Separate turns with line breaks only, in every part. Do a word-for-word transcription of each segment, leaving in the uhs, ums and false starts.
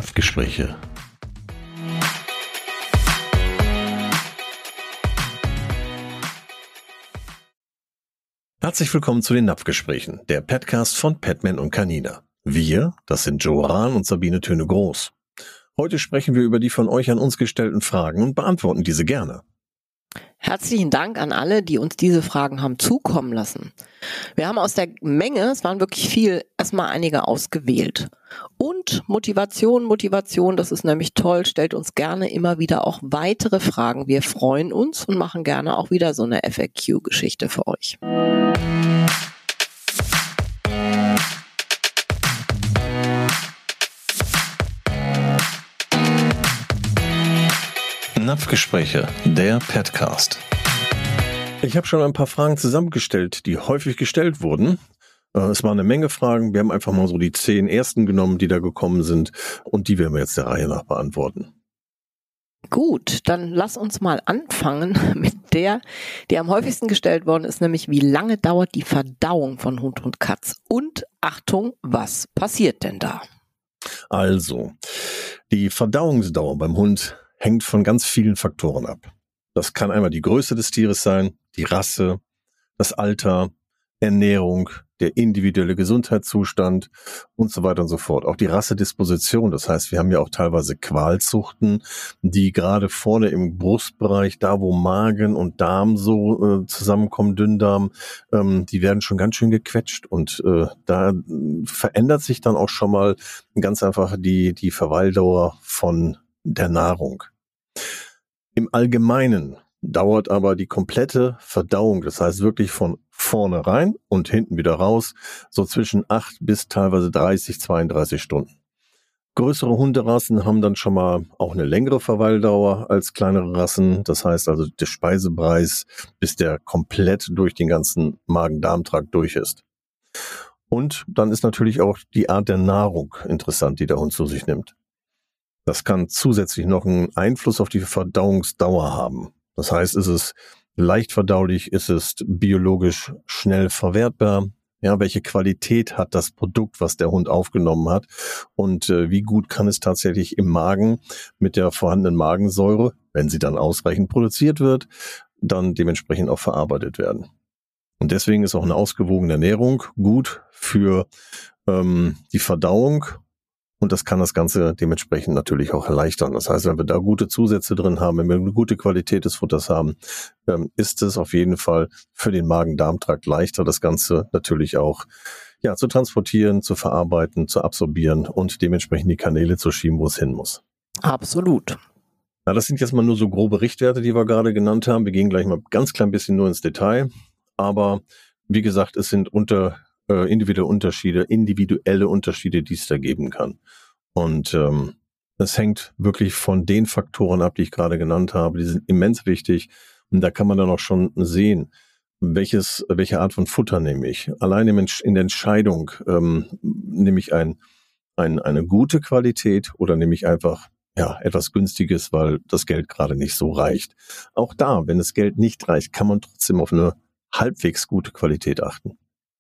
Napfgespräche. Herzlich willkommen zu den Napfgesprächen, der Podcast von Padman und Canina. Wir, das sind Joe Rahn und Sabine Töne-Groß. Heute sprechen wir über die von euch an uns gestellten Fragen und beantworten diese gerne.
Herzlichen Dank an alle, die uns diese Fragen haben zukommen lassen. Wir haben aus der Menge, es waren wirklich viel, erstmal einige ausgewählt. Und Motivation, Motivation, das ist nämlich toll, stellt uns gerne immer wieder auch weitere Fragen. Wir freuen uns und machen gerne auch wieder so eine F A Q-Geschichte für euch.
Napfgespräche, der Podcast. Ich habe schon ein paar Fragen zusammengestellt, die häufig gestellt wurden. Es waren eine Menge Fragen. Wir haben einfach mal so die zehn ersten genommen, die da gekommen sind. Und die werden wir jetzt der Reihe nach beantworten.
Gut, dann lass uns mal anfangen mit der, die am häufigsten gestellt worden ist, nämlich wie lange dauert die Verdauung von Hund und Katz? Und Achtung, was passiert denn da?
Also, die Verdauungsdauer beim Hund hängt von ganz vielen Faktoren ab. Das kann einmal die Größe des Tieres sein, die Rasse, das Alter, Ernährung, der individuelle Gesundheitszustand und so weiter und so fort. Auch die Rassedisposition, das heißt, wir haben ja auch teilweise Qualzuchten, die gerade vorne im Brustbereich, da wo Magen und Darm so äh, zusammenkommen, Dünndarm, ähm, die werden schon ganz schön gequetscht und äh, da verändert sich dann auch schon mal ganz einfach die, die Verweildauer von der Nahrung. Im Allgemeinen dauert aber die komplette Verdauung, das heißt wirklich von vorne rein und hinten wieder raus, so zwischen acht bis teilweise dreißig, zweiunddreißig Stunden. Größere Hunderassen haben dann schon mal auch eine längere Verweildauer als kleinere Rassen. Das heißt also der Speisepreis, bis der komplett durch den ganzen Magen-Darm-Trakt durch ist. Und dann ist natürlich auch die Art der Nahrung interessant, die der Hund zu sich nimmt. Das kann zusätzlich noch einen Einfluss auf die Verdauungsdauer haben. Das heißt, ist es leicht verdaulich, ist es biologisch schnell verwertbar? Ja, welche Qualität hat das Produkt, was der Hund aufgenommen hat? Und äh, wie gut kann es tatsächlich im Magen mit der vorhandenen Magensäure, wenn sie dann ausreichend produziert wird, dann dementsprechend auch verarbeitet werden? Und deswegen ist auch eine ausgewogene Ernährung gut für ähm, die Verdauung. Und das kann das Ganze dementsprechend natürlich auch erleichtern. Das heißt, wenn wir da gute Zusätze drin haben, wenn wir eine gute Qualität des Futters haben, ist es auf jeden Fall für den Magen-Darm-Trakt leichter, das Ganze natürlich auch ja, zu transportieren, zu verarbeiten, zu absorbieren und dementsprechend die Kanäle zu schieben, wo es hin muss.
Absolut.
Na, das sind jetzt mal nur so grobe Richtwerte, die wir gerade genannt haben. Wir gehen gleich mal ganz klein bisschen nur ins Detail. Aber wie gesagt, es sind unter äh, individuelle Unterschiede, individuelle Unterschiede, die es da geben kann. Und ähm, es hängt wirklich von den Faktoren ab, die ich gerade genannt habe. Die sind immens wichtig. Und da kann man dann auch schon sehen, welches, welche Art von Futter nehme ich. Allein in der Entscheidung ähm, nehme ich ein, ein, eine gute Qualität oder nehme ich einfach ja etwas Günstiges, weil das Geld gerade nicht so reicht. Auch da, wenn das Geld nicht reicht, kann man trotzdem auf eine halbwegs gute Qualität achten.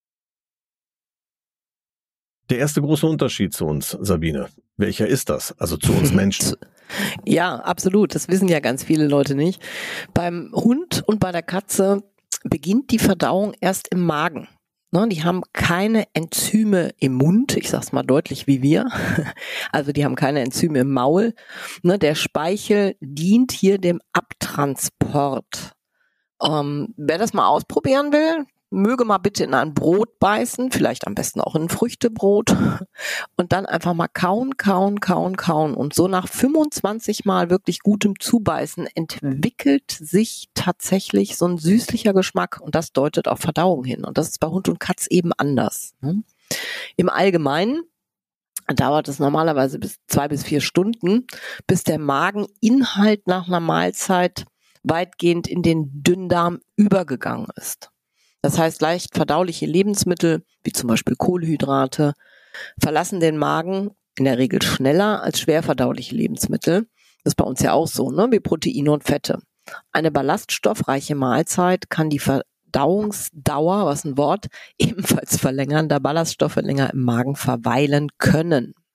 Der erste große Unterschied zu uns, Sabine, welcher ist das? Also zu uns Menschen.
Ja, absolut. Das wissen ja ganz viele Leute nicht. Beim Hund und bei der Katze beginnt die Verdauung erst im Magen. Ne, die haben keine Enzyme im Mund, ich sag's mal deutlich wie wir. Also die haben keine Enzyme im Maul. Ne, der Speichel dient hier dem Abtransport. Ähm, wer das mal ausprobieren will, möge mal bitte in ein Brot beißen, vielleicht am besten auch in ein Früchtebrot und dann einfach mal kauen, kauen, kauen, kauen. Und so nach fünfundzwanzig Mal wirklich gutem Zubeißen entwickelt sich tatsächlich so ein süßlicher Geschmack und das deutet auf Verdauung hin. Und das ist bei Hund und Katz eben anders. Im Allgemeinen dauert es normalerweise bis zwei bis vier Stunden, bis der Mageninhalt nach einer Mahlzeit weitgehend in den Dünndarm übergegangen ist. Das heißt, leicht verdauliche Lebensmittel, wie zum Beispiel Kohlenhydrate, verlassen den Magen in der Regel schneller als schwer verdauliche Lebensmittel. Das ist bei uns ja auch so, ne? Wie Proteine und Fette. Eine ballaststoffreiche Mahlzeit kann die Verdauungsdauer, was ein Wort, ebenfalls verlängern, da Ballaststoffe länger im Magen verweilen können.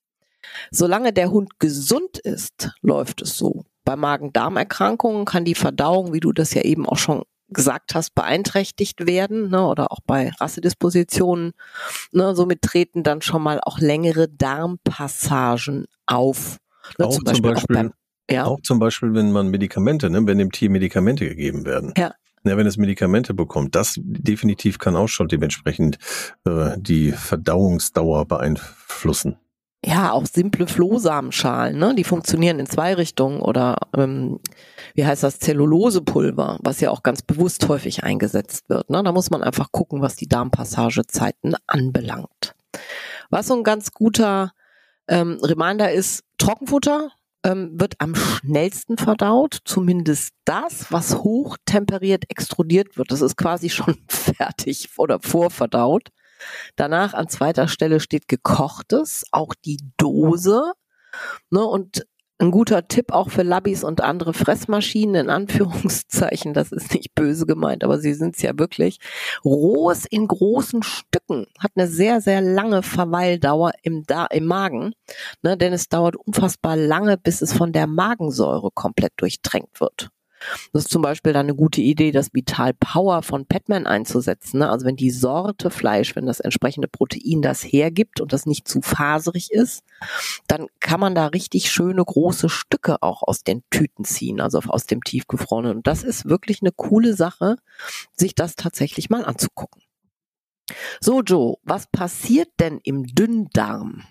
Solange der Hund gesund ist, läuft es so. Bei Magen-Darm-Erkrankungen kann die Verdauung, wie du das ja eben auch schon gesagt hast, beeinträchtigt werden, ne, oder auch bei Rassedispositionen. Ne, somit treten dann schon mal auch längere Darmpassagen auf. Ne,
Auch
zum Beispiel,
zum Beispiel
auch, beim, ja.
auch zum Beispiel, wenn man Medikamente, ne, wenn dem Tier Medikamente gegeben werden.
Ja.
Ja, wenn es Medikamente bekommt, das definitiv kann auch schon dementsprechend äh, die Verdauungsdauer beeinflussen.
Ja, auch simple Flohsamenschalen, ne? Die funktionieren in zwei Richtungen oder ähm, wie heißt das, Zellulosepulver, was ja auch ganz bewusst häufig eingesetzt wird. Ne? Da muss man einfach gucken, was die Darmpassagezeiten anbelangt. Was so ein ganz guter ähm, Reminder ist, Trockenfutter ähm, wird am schnellsten verdaut, zumindest das, was hochtemperiert extrudiert wird. Das ist quasi schon fertig oder vorverdaut. Danach an zweiter Stelle steht Gekochtes, auch die Dose. Ne, und ein guter Tipp auch für Labbys und andere Fressmaschinen, in Anführungszeichen, das ist nicht böse gemeint, aber sie sind es ja wirklich. Rohes in großen Stücken hat eine sehr, sehr lange Verweildauer im, da im Magen, ne, denn es dauert unfassbar lange, bis es von der Magensäure komplett durchtränkt wird. Das ist zum Beispiel dann eine gute Idee, das Vital Power von Petman einzusetzen. Ne? Also wenn die Sorte Fleisch, wenn das entsprechende Protein das hergibt und das nicht zu faserig ist, dann kann man da richtig schöne große Stücke auch aus den Tüten ziehen, also aus dem Tiefgefrorenen. Und das ist wirklich eine coole Sache, sich das tatsächlich mal anzugucken. So, Joe, was passiert denn im Dünndarm?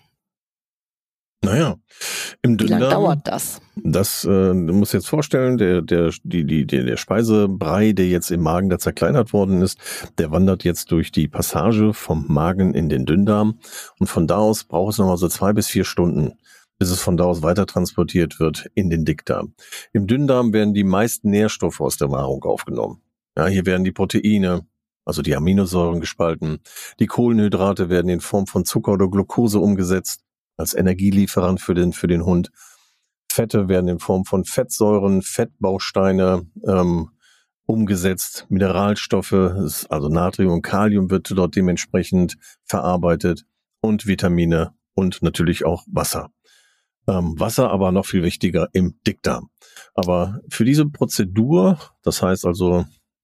Naja, im
Wie lange
Dünndarm,
dauert das?
Das, äh, du musst jetzt vorstellen, der, der, die, die, der, der Speisebrei, der jetzt im Magen da zerkleinert worden ist, der wandert jetzt durch die Passage vom Magen in den Dünndarm. Und von da aus braucht es nochmal so zwei bis vier Stunden, bis es von da aus weiter transportiert wird in den Dickdarm. Im Dünndarm werden die meisten Nährstoffe aus der Nahrung aufgenommen. Ja, hier werden die Proteine, also die Aminosäuren gespalten. Die Kohlenhydrate werden in Form von Zucker oder Glucose umgesetzt, als Energielieferant für den, für den Hund. Fette werden in Form von Fettsäuren, Fettbausteine ähm, umgesetzt. Mineralstoffe, also Natrium und Kalium wird dort dementsprechend verarbeitet und Vitamine und natürlich auch Wasser. Ähm, Wasser aber noch viel wichtiger im Dickdarm. Aber für diese Prozedur, das heißt also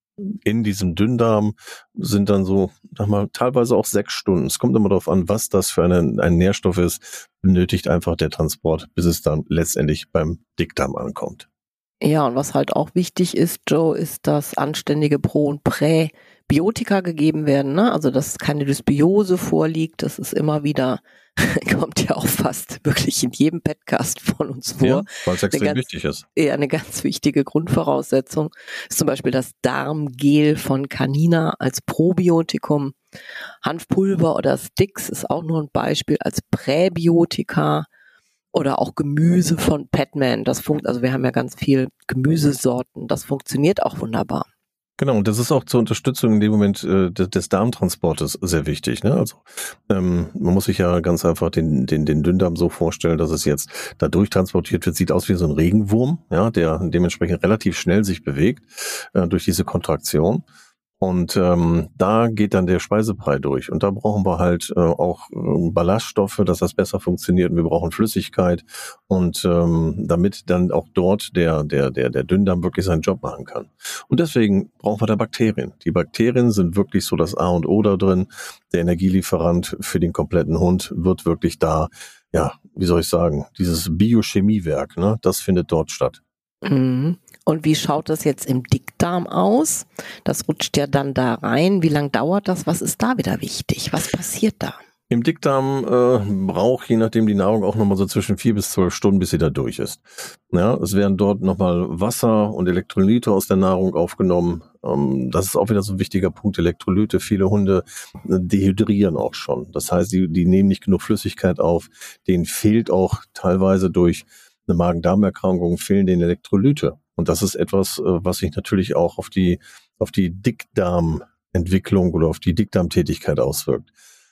in diesem Dünndarm sind dann so, sag mal, teilweise auch sechs Stunden. Es kommt immer darauf an, was das für eine, ein Nährstoff ist, benötigt einfach der Transport, bis es dann letztendlich beim Dickdarm ankommt.
Ja, und was halt auch wichtig ist, Joe, ist, dass anständige Pro- und Präbiotika gegeben werden, ne? Also, dass keine Dysbiose vorliegt, das ist immer wieder, kommt ja auch fast wirklich in jedem Podcast von uns vor.
Ja, weil es extrem
ganz,
wichtig ist.
Ja, eine ganz wichtige Grundvoraussetzung ist zum Beispiel das Darmgel von Canina als Probiotikum. Hanfpulver oder Sticks ist auch nur ein Beispiel als Präbiotika. Oder auch Gemüse von Petman. Das funkt, also wir haben ja ganz viel Gemüsesorten. Das funktioniert auch wunderbar.
Genau, und das ist auch zur Unterstützung in dem Moment äh, des, des Darmtransportes sehr wichtig. Ne? Also ähm, man muss sich ja ganz einfach den, den, den Dünndarm so vorstellen, dass es jetzt da durchtransportiert wird. Sieht aus wie so ein Regenwurm, ja, der dementsprechend relativ schnell sich bewegt äh, durch diese Kontraktion. Und ähm, da geht dann der Speisebrei durch. Und da brauchen wir halt äh, auch äh, Ballaststoffe, dass das besser funktioniert. Und wir brauchen Flüssigkeit. Und ähm, damit dann auch dort der, der, der, der Dünndarm wirklich seinen Job machen kann. Und deswegen brauchen wir da Bakterien. Die Bakterien sind wirklich so das A und O da drin. Der Energielieferant für den kompletten Hund wird wirklich da, ja, wie soll ich sagen, dieses Biochemiewerk, ne, das findet dort statt.
Mhm. Und wie schaut das jetzt im Dickdarm aus? Das rutscht ja dann da rein. Wie lange dauert das? Was ist da wieder wichtig? Was passiert da?
Im Dickdarm äh, braucht je nachdem die Nahrung auch nochmal so zwischen vier bis zwölf Stunden, bis sie da durch ist. Ja, es werden dort nochmal Wasser und Elektrolyte aus der Nahrung aufgenommen. Ähm, das ist auch wieder so ein wichtiger Punkt, Elektrolyte. Viele Hunde äh, dehydrieren auch schon. Das heißt, die, die nehmen nicht genug Flüssigkeit auf. Denen fehlt auch teilweise durch eine Magen-Darm-Erkrankung, fehlen denen Elektrolyte. Und das ist etwas, was sich natürlich auch auf die, auf die Dickdarmentwicklung oder auf die Dickdarmtätigkeit auswirkt.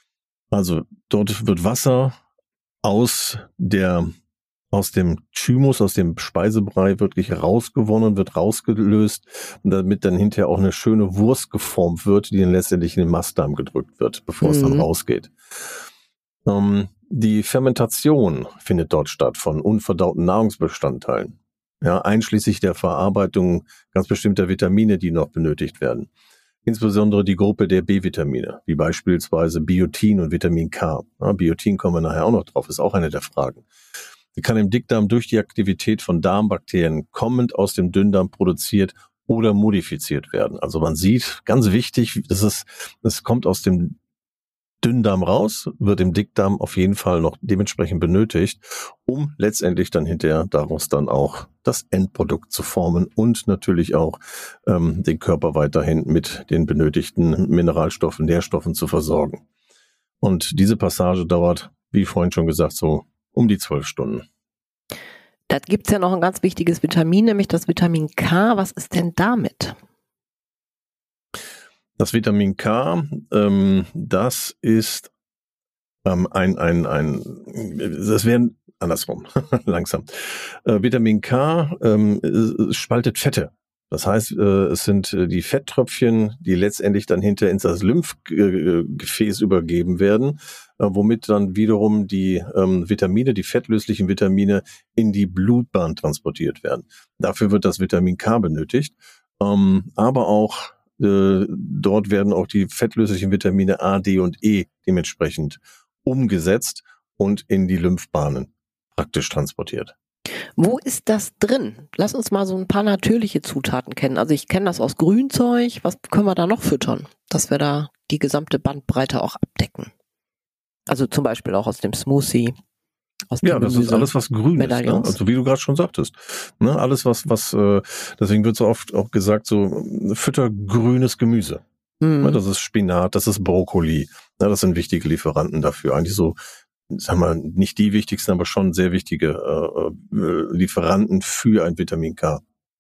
Also dort wird Wasser aus der, aus dem Thymus, aus dem Speisebrei wirklich rausgewonnen, wird rausgelöst, damit dann hinterher auch eine schöne Wurst geformt wird, die dann letztendlich in den Mastdarm gedrückt wird, bevor mhm. es dann rausgeht. Ähm, Die Fermentation findet dort statt von unverdauten Nahrungsbestandteilen, ja, einschließlich der Verarbeitung ganz bestimmter Vitamine, die noch benötigt werden. Insbesondere die Gruppe der B-Vitamine, wie beispielsweise Biotin und Vitamin K. Ja, Biotin kommen wir nachher auch noch drauf, ist auch eine der Fragen. Die kann im Dickdarm durch die Aktivität von Darmbakterien kommend aus dem Dünndarm produziert oder modifiziert werden. Also man sieht, ganz wichtig, das ist, es kommt aus dem Dünndarm raus, wird im Dickdarm auf jeden Fall noch dementsprechend benötigt, um letztendlich dann hinterher daraus dann auch das Endprodukt zu formen und natürlich auch ähm, den Körper weiterhin mit den benötigten Mineralstoffen, Nährstoffen zu versorgen. Und diese Passage dauert, wie vorhin schon gesagt, so um die zwölf Stunden.
Da gibt's ja noch ein ganz wichtiges Vitamin, nämlich das Vitamin K. Was ist denn damit?
Das Vitamin K, ähm, das ist ähm, ein, ein, ein, das wären andersrum, langsam. Äh, Vitamin K ähm, spaltet Fette. Das heißt, äh, es sind äh, die Fetttröpfchen, die letztendlich dann hinter ins das Lymphgefäß übergeben werden, äh, womit dann wiederum die ähm, Vitamine, die fettlöslichen Vitamine in die Blutbahn transportiert werden. Dafür wird das Vitamin K benötigt, ähm, aber auch äh, dort werden auch die fettlöslichen Vitamine A, D und E dementsprechend umgesetzt und in die Lymphbahnen praktisch transportiert.
Wo ist das drin? Lass uns mal so ein paar natürliche Zutaten kennen. Also ich kenne das aus Grünzeug. Was können wir da noch füttern, dass wir da die gesamte Bandbreite auch abdecken? Also zum Beispiel auch aus dem Smoothie. Aus dem
ja, das
Gemüse.
Ist alles, was grün
Medaillons.
ist. Ne? Also wie du gerade schon sagtest. Ne? Alles, was, was, äh, deswegen wird so oft auch gesagt, so fütter grünes Gemüse. Mhm. Ne? Das ist Spinat, das ist Brokkoli. Ne? Das sind wichtige Lieferanten dafür. Eigentlich so, sagen wir, nicht die wichtigsten, aber schon sehr wichtige äh, äh, Lieferanten für ein Vitamin K.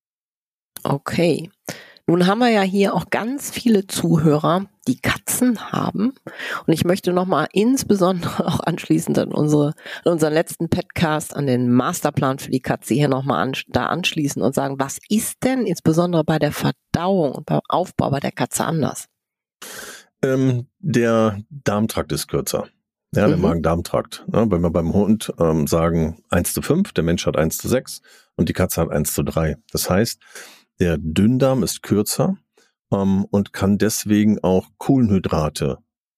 Okay. Nun haben wir ja hier auch ganz viele Zuhörer, die Katzen haben. Und ich möchte nochmal insbesondere auch anschließend an, unsere, an unseren letzten Podcast, an den Masterplan für die Katze hier nochmal an, da anschließen und sagen, was ist denn insbesondere bei der Verdauung und beim Aufbau bei der Katze anders?
Ähm, der Darmtrakt ist kürzer. Ja, der mhm. Magen-Darm-Trakt. Ja, wenn wir beim Hund ähm, sagen eins zu fünf, der Mensch hat eins zu sechs und die Katze hat eins zu drei. Das heißt, der Dünndarm ist kürzer ähm, und kann deswegen auch Kohlenhydrate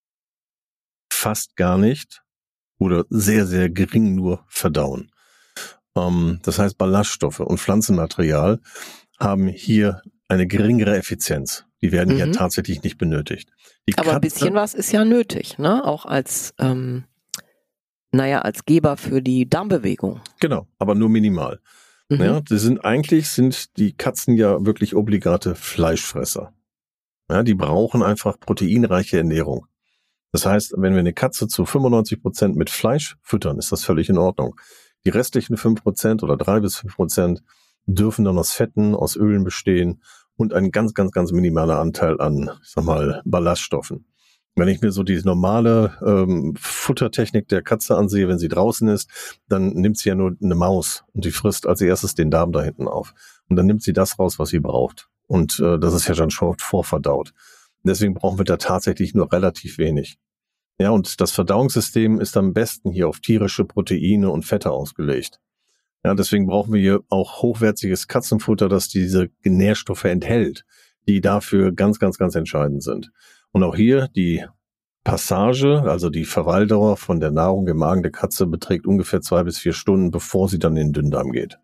fast gar nicht oder sehr, sehr gering nur verdauen. Ähm, das heißt, Ballaststoffe und Pflanzenmaterial haben hier eine geringere Effizienz. Die werden mhm. hier tatsächlich nicht benötigt. Die
Aber
Katze,
ein bisschen was ist ja nötig, ne? Auch als, ähm, naja, als Geber für die Darmbewegung.
Genau, aber nur minimal. Mhm. Ja, die sind eigentlich sind die Katzen ja wirklich obligate Fleischfresser. Ja, die brauchen einfach proteinreiche Ernährung. Das heißt, wenn wir eine Katze zu fünfundneunzig Prozent mit Fleisch füttern, ist das völlig in Ordnung. Die restlichen fünf Prozent oder drei bis fünf Prozent dürfen dann aus Fetten, aus Ölen bestehen und ein ganz, ganz, ganz minimaler Anteil an, ich sag mal, Ballaststoffen. Wenn ich mir so die normale ähm, Futtertechnik der Katze ansehe, wenn sie draußen ist, dann nimmt sie ja nur eine Maus und die frisst als erstes den Darm da hinten auf. Und dann nimmt sie das raus, was sie braucht. Und äh, das ist ja schon vorverdaut. Deswegen brauchen wir da tatsächlich nur relativ wenig. Ja, und das Verdauungssystem ist am besten hier auf tierische Proteine und Fette ausgelegt. Ja, deswegen brauchen wir hier auch hochwertiges Katzenfutter, das diese Nährstoffe enthält, die dafür ganz, ganz, ganz entscheidend sind. Und auch hier die Passage, also die Verweildauer von der Nahrung im Magen der Katze beträgt ungefähr zwei bis vier Stunden, bevor sie dann in den Dünndarm geht.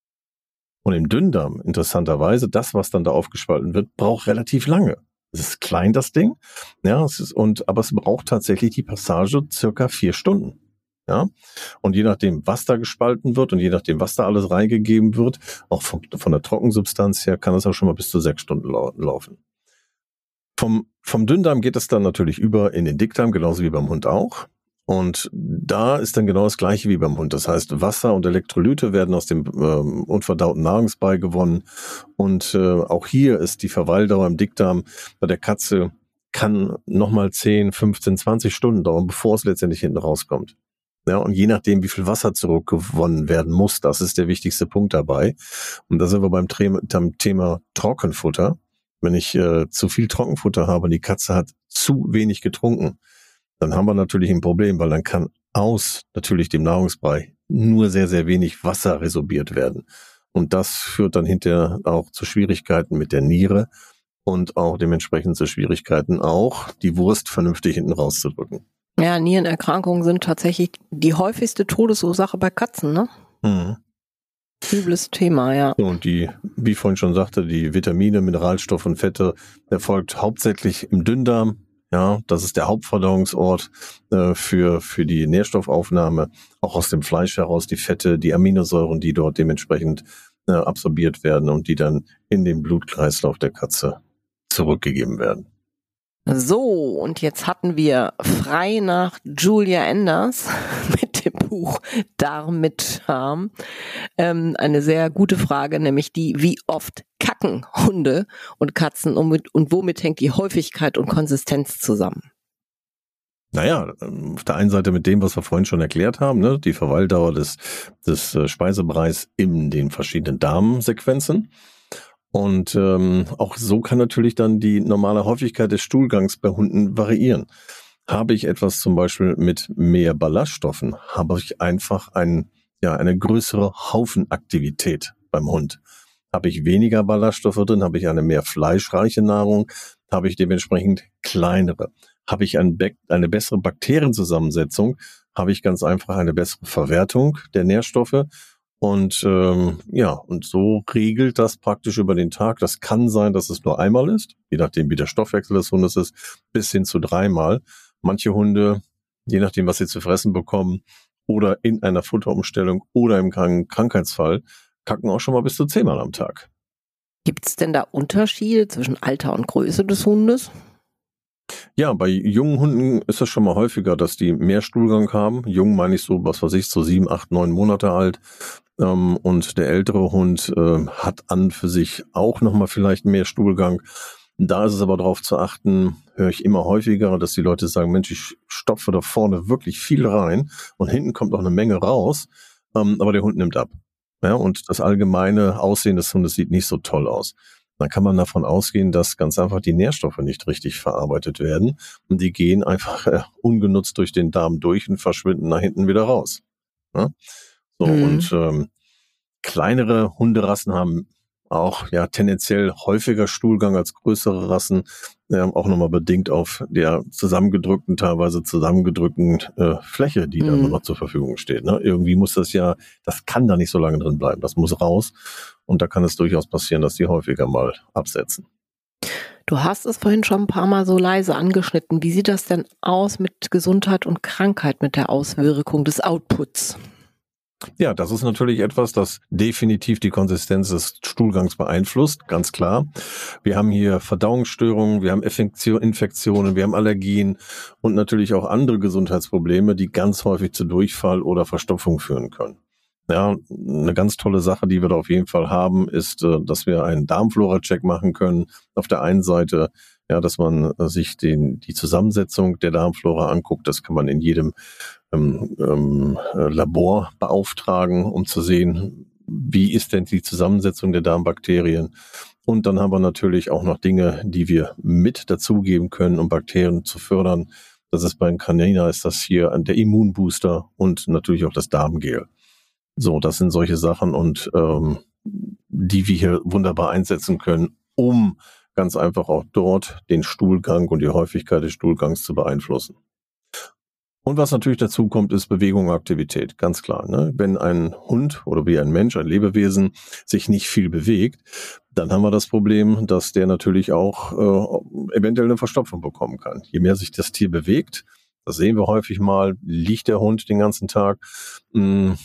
Und im Dünndarm, interessanterweise, das, was dann da aufgespalten wird, braucht relativ lange. Es ist klein, das Ding, ja, es ist, und, aber es braucht tatsächlich die Passage circa vier Stunden. Ja, und je nachdem, was da gespalten wird und je nachdem, was da alles reingegeben wird, auch von, von der Trockensubstanz her, kann es auch schon mal bis zu sechs Stunden lau- laufen. Vom, vom Dünndarm geht es dann natürlich über in den Dickdarm, genauso wie beim Hund auch. Und da ist dann genau das Gleiche wie beim Hund. Das heißt, Wasser und Elektrolyte werden aus dem ähm, unverdauten Nahrungsbrei gewonnen. Und äh, auch hier ist die Verweildauer im Dickdarm bei der Katze kann nochmal zehn, fünfzehn, zwanzig Stunden dauern, bevor es letztendlich hinten rauskommt. Ja, und je nachdem, wie viel Wasser zurückgewonnen werden muss, das ist der wichtigste Punkt dabei. Und da sind wir beim Thema, Thema Trockenfutter. Wenn ich äh, zu viel Trockenfutter habe und die Katze hat zu wenig getrunken, dann haben wir natürlich ein Problem, weil dann kann aus natürlich dem Nahrungsbrei nur sehr, sehr wenig Wasser resorbiert werden. Und das führt dann hinterher auch zu Schwierigkeiten mit der Niere und auch dementsprechend zu Schwierigkeiten auch, die Wurst vernünftig hinten rauszudrücken.
Ja, Nierenerkrankungen sind tatsächlich die häufigste Todesursache bei Katzen, ne?
Mhm.
Übles Thema, ja.
So, und die, wie ich vorhin schon sagte, die Vitamine, Mineralstoffe und Fette erfolgt hauptsächlich im Dünndarm. Ja, das ist der Hauptverdauungsort äh, für, für die Nährstoffaufnahme. Auch aus dem Fleisch heraus die Fette, die Aminosäuren, die dort dementsprechend äh, absorbiert werden und die dann in den Blutkreislauf der Katze zurückgegeben werden.
So, und jetzt hatten wir frei nach Julia Enders mit dem Buch Darm mit Charme ähm, eine sehr gute Frage, nämlich die, wie oft kacken Hunde und Katzen und, mit, und womit hängt die Häufigkeit und Konsistenz zusammen?
Naja, auf der einen Seite mit dem, was wir vorhin schon erklärt haben, ne, die Verweildauer des, des Speisebereichs in den verschiedenen Darmsequenzen. Und ähm, auch so kann natürlich dann die normale Häufigkeit des Stuhlgangs bei Hunden variieren. Habe ich etwas zum Beispiel mit mehr Ballaststoffen, habe ich einfach ein, ja, eine größere Haufenaktivität beim Hund. Habe ich weniger Ballaststoffe drin, habe ich eine mehr fleischreiche Nahrung, habe ich dementsprechend kleinere. Habe ich ein Be- eine bessere Bakterienzusammensetzung, habe ich ganz einfach eine bessere Verwertung der Nährstoffe. Und ähm, ja, und so regelt das praktisch über den Tag. Das kann sein, dass es nur einmal ist, je nachdem wie der Stoffwechsel des Hundes ist, bis hin zu dreimal. Manche Hunde, je nachdem was sie zu fressen bekommen oder in einer Futterumstellung oder im Krank- Krankheitsfall, kacken auch schon mal bis zu zehnmal am Tag.
Gibt es denn da Unterschiede zwischen Alter und Größe des Hundes?
Ja, bei jungen Hunden ist es schon mal häufiger, dass die mehr Stuhlgang haben. Jung meine ich so, was weiß ich, so sieben, acht, neun Monate alt. Ähm, und der ältere Hund äh, hat an für sich auch nochmal vielleicht mehr Stuhlgang. Da ist es aber darauf zu achten, höre ich immer häufiger, dass die Leute sagen, Mensch, ich stopfe da vorne wirklich viel rein und hinten kommt noch eine Menge raus, ähm, aber der Hund nimmt ab. Ja, und das allgemeine Aussehen des Hundes sieht nicht so toll aus. Dann kann man davon ausgehen, dass ganz einfach die Nährstoffe nicht richtig verarbeitet werden und die gehen einfach äh, ungenutzt durch den Darm durch und verschwinden nach hinten wieder raus. Ja? So,
Mhm.
und ähm, kleinere Hunderassen haben auch ja tendenziell häufiger Stuhlgang als größere Rassen, äh, auch nochmal bedingt auf der zusammengedrückten, teilweise zusammengedrückten äh, Fläche, die
Mhm.
da nur noch zur Verfügung steht. Ne? Irgendwie muss das ja, das kann da nicht so lange drin bleiben, das muss raus und da kann es durchaus passieren, dass die häufiger mal absetzen.
Du hast es vorhin schon ein paar Mal so leise angeschnitten. Wie sieht das denn aus mit Gesundheit und Krankheit, mit der Auswirkung des Outputs?
Ja, das ist natürlich etwas, das definitiv die Konsistenz des Stuhlgangs beeinflusst, ganz klar. Wir haben hier Verdauungsstörungen, wir haben Infektionen, wir haben Allergien und natürlich auch andere Gesundheitsprobleme, die ganz häufig zu Durchfall oder Verstopfung führen können. Ja, eine ganz tolle Sache, die wir da auf jeden Fall haben, ist, dass wir einen Darmflora-Check machen können. Auf der einen Seite, ja, dass man sich den, die Zusammensetzung der Darmflora anguckt. Das kann man in jedem ähm, ähm, Labor beauftragen, um zu sehen, wie ist denn die Zusammensetzung der Darmbakterien. Und dann haben wir natürlich auch noch Dinge, die wir mit dazugeben können, um Bakterien zu fördern. Das ist beim Canina, ist das hier der Immunbooster und natürlich auch das Darmgel. So, das sind solche Sachen und ähm, die wir hier wunderbar einsetzen können, um ganz einfach auch dort den Stuhlgang und die Häufigkeit des Stuhlgangs zu beeinflussen. Und was natürlich dazu kommt, ist Bewegung und Aktivität, ganz klar. Ne? Wenn ein Hund oder wie ein Mensch, ein Lebewesen, sich nicht viel bewegt, dann haben wir das Problem, dass der natürlich auch äh, eventuell eine Verstopfung bekommen kann. Je mehr sich das Tier bewegt, das sehen wir häufig mal, liegt der Hund den ganzen Tag, mh,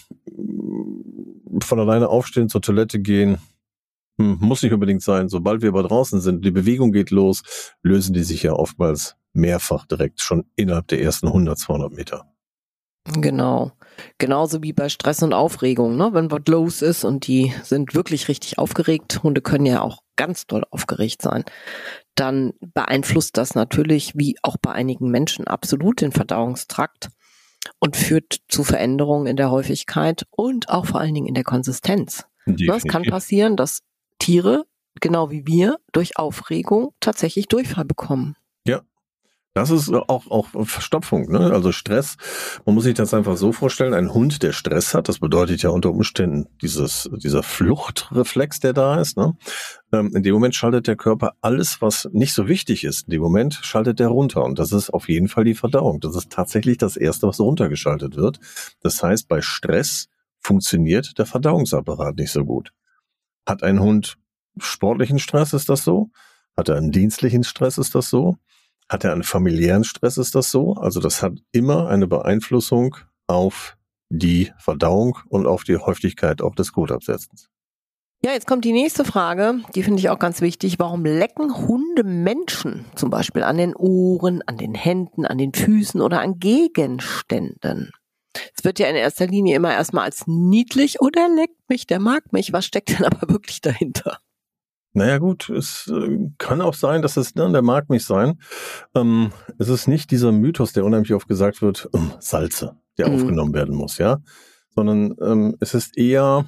von alleine aufstehen, zur Toilette gehen, mh, muss nicht unbedingt sein. Sobald wir aber draußen sind, die Bewegung geht los, lösen die sich ja oftmals mehrfach direkt schon innerhalb der ersten hundert, zweihundert Meter.
Genau. Genauso wie bei Stress und Aufregung, ne? Wenn was los ist und die sind wirklich richtig aufgeregt, Hunde können ja auch ganz doll aufgeregt sein, dann beeinflusst das natürlich, wie auch bei einigen Menschen, absolut den Verdauungstrakt und führt zu Veränderungen in der Häufigkeit und auch vor allen Dingen in der Konsistenz.
Definitiv.
Es kann passieren, dass Tiere, genau wie wir, durch Aufregung tatsächlich Durchfall bekommen.
Ja, Das ist auch, auch Verstopfung, ne? Also Stress. Man muss sich das einfach so vorstellen. Ein Hund, der Stress hat, das bedeutet ja unter Umständen dieses, dieser Fluchtreflex, der da ist, ne? Ähm, in dem Moment schaltet der Körper alles, was nicht so wichtig ist. In dem Moment schaltet der runter. Und das ist auf jeden Fall die Verdauung. Das ist tatsächlich das Erste, was runtergeschaltet wird. Das heißt, bei Stress funktioniert der Verdauungsapparat nicht so gut. Hat ein Hund sportlichen Stress, ist das so? Hat er einen dienstlichen Stress, ist das so? Hat er einen familiären Stress, ist das so? Also das hat immer eine Beeinflussung auf die Verdauung und auf die Häufigkeit auch des Kotabsetzens.
Ja, jetzt kommt die nächste Frage, die finde ich auch ganz wichtig. Warum lecken Hunde Menschen zum Beispiel an den Ohren, an den Händen, an den Füßen oder an Gegenständen? Es wird ja in erster Linie immer erstmal als niedlich, oh, der leckt mich, der mag mich. Was steckt denn aber wirklich dahinter?
Naja gut, es äh, kann auch sein, dass es, ne, der mag mich sein. Ähm, es ist nicht dieser Mythos, der unheimlich oft gesagt wird, ähm, Salze, der
Mhm.
aufgenommen werden muss, ja. Sondern ähm, es ist eher,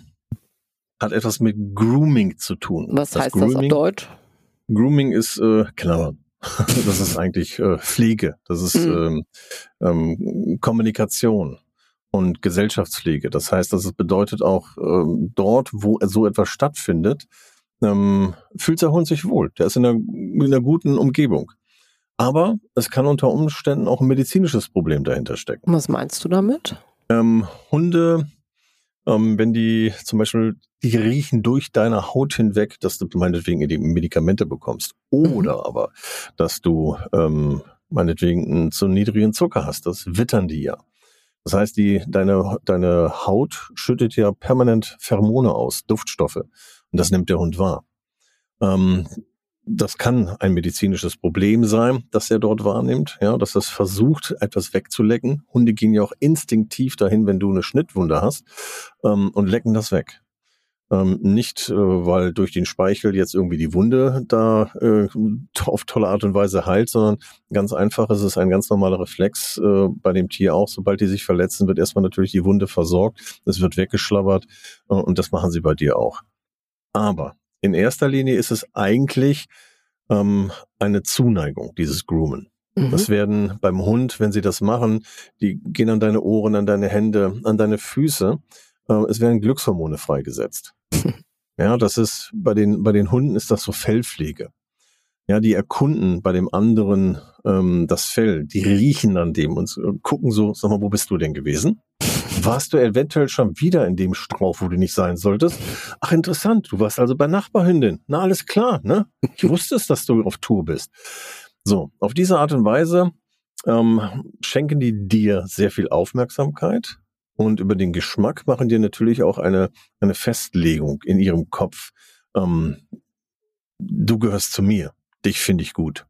hat etwas mit Grooming zu tun.
Was
das
heißt das auf Deutsch?
Grooming ist äh, Knabbern. Das ist eigentlich äh, Pflege. Das ist
Mhm.
ähm, ähm, Kommunikation und Gesellschaftspflege. Das heißt, das bedeutet auch ähm, dort, wo so etwas stattfindet, ähm, fühlt der Hund sich wohl. Der ist in einer, in einer guten Umgebung. Aber es kann unter Umständen auch ein medizinisches Problem dahinter stecken.
Was meinst du damit?
Ähm, Hunde, ähm, wenn die zum Beispiel, die riechen durch deine Haut hinweg, dass du meinetwegen die Medikamente bekommst. Oder
Mhm.
aber, dass du ähm, meinetwegen einen zu niedrigen Zucker hast. Das wittern die ja. Das heißt, die, deine, deine Haut schüttet ja permanent Pheromone aus, Duftstoffe. Und das nimmt der Hund wahr. Ähm, das kann ein medizinisches Problem sein, das er dort wahrnimmt, ja, dass das versucht, etwas wegzulecken. Hunde gehen ja auch instinktiv dahin, wenn du eine Schnittwunde hast, ähm, und lecken das weg. Ähm, nicht, äh, weil durch den Speichel jetzt irgendwie die Wunde da äh, auf tolle Art und Weise heilt, sondern ganz einfach, es ist ein ganz normaler Reflex äh, bei dem Tier auch. Sobald die sich verletzen, wird erstmal natürlich die Wunde versorgt, es wird weggeschlabbert äh, und das machen sie bei dir auch. Aber in erster Linie ist es eigentlich ähm, eine Zuneigung, dieses Groomen.
Mhm.
Das werden beim Hund, wenn sie das machen, die gehen an deine Ohren, an deine Hände, an deine Füße. Äh, es werden Glückshormone freigesetzt. Ja, das ist bei den bei den Hunden ist das so Fellpflege. Ja, die erkunden bei dem anderen ähm, das Fell, die riechen an dem und so, gucken so, sag mal, wo bist du denn gewesen? Warst du eventuell schon wieder in dem Strauch, wo du nicht sein solltest? Ach, interessant, du warst also bei Nachbarhündin. Na, alles klar, ne? Ich wusste es, dass du auf Tour bist. So, auf diese Art und Weise ähm, schenken die dir sehr viel Aufmerksamkeit und über den Geschmack machen dir natürlich auch eine, eine Festlegung in ihrem Kopf. Ähm, du gehörst zu mir, dich finde ich gut.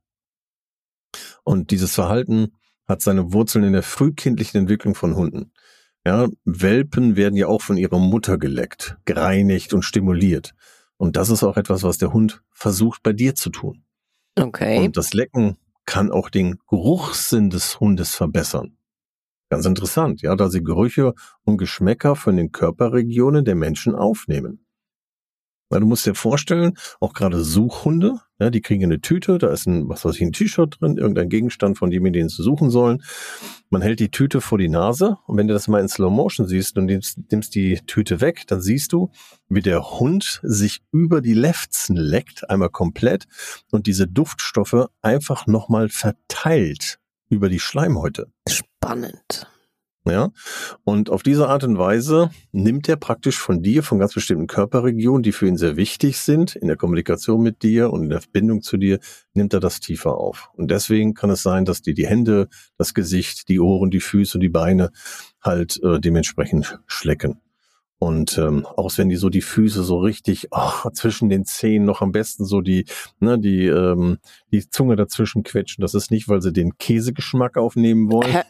Und dieses Verhalten hat seine Wurzeln in der frühkindlichen Entwicklung von Hunden. Ja, Welpen werden ja auch von ihrer Mutter geleckt, gereinigt und stimuliert. Und das ist auch etwas, was der Hund versucht bei dir zu tun.
Okay.
Und das Lecken kann auch den Geruchssinn des Hundes verbessern. Ganz interessant, ja, da sie Gerüche und Geschmäcker von den Körperregionen der Menschen aufnehmen. Na, du musst dir vorstellen, auch gerade Suchhunde, ja, die kriegen eine Tüte, da ist ein, was weiß ich, ein T-Shirt drin, irgendein Gegenstand, von dem den sie suchen sollen. Man hält die Tüte vor die Nase und wenn du das mal in Slow Motion siehst und nimmst, nimmst die Tüte weg, dann siehst du, wie der Hund sich über die Lefzen leckt, einmal komplett und diese Duftstoffe einfach nochmal verteilt über die Schleimhäute.
Spannend.
Ja, und auf diese Art und Weise nimmt er praktisch von dir, von ganz bestimmten Körperregionen, die für ihn sehr wichtig sind, in der Kommunikation mit dir und in der Verbindung zu dir, nimmt er das tiefer auf. Und deswegen kann es sein, dass dir die Hände, das Gesicht, die Ohren, die Füße und die Beine halt äh, dementsprechend schlecken. Und ähm, auch wenn die so die Füße so richtig oh, zwischen den Zehen noch am besten so die ne die ähm, die Zunge dazwischen quetschen, das ist nicht, weil sie den Käsegeschmack aufnehmen wollen,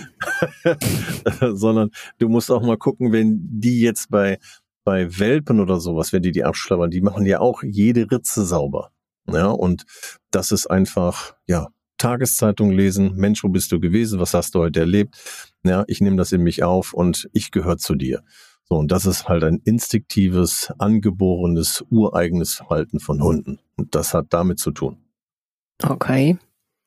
sondern du musst auch mal gucken, wenn die jetzt bei bei Welpen oder sowas, wenn die die abschlabbern, die machen ja auch jede Ritze sauber. Ja, und das ist einfach, ja, Tageszeitung lesen, Mensch, wo bist du gewesen, was hast du heute erlebt? Ja, ich nehme das in mich auf und ich gehöre zu dir. So, und das ist halt ein instinktives, angeborenes, ureigenes Verhalten von Hunden. Und das hat damit zu tun.
Okay.